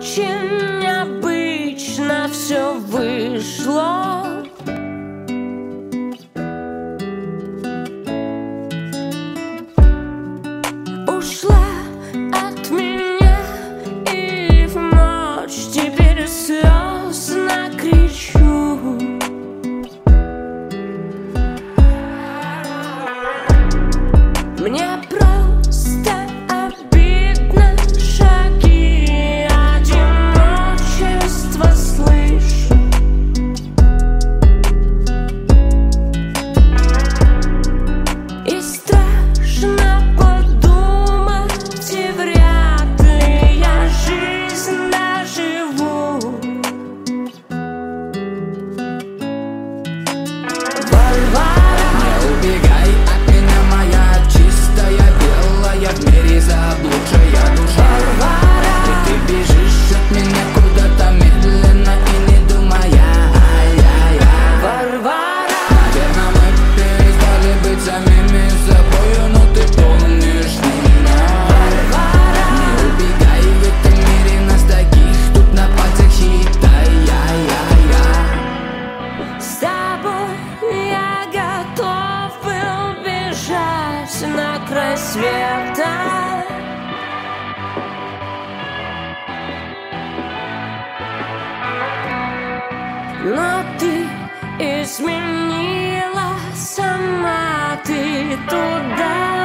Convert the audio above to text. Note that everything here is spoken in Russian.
очень необычно все вышло. Ушла от меня и в ночь теперь слезно кричу. Мне просто обидно, шаги одиночества слышу. И страшно подумать, и вряд ли я жизнь доживу. Варвара, не убегай от меня, моя чистая, белая, в мире заблудшая душа. Варвара, И ты бежишь от меня куда-то медленно и не думая. Варвара, Наверное, мы перестали быть самими собою, но ты помнишь меня. Не убегай в этом мире, нас таких тут на пальцах считай. с тобой я готов был бежать на край света. Но ты изменила сама, ты туда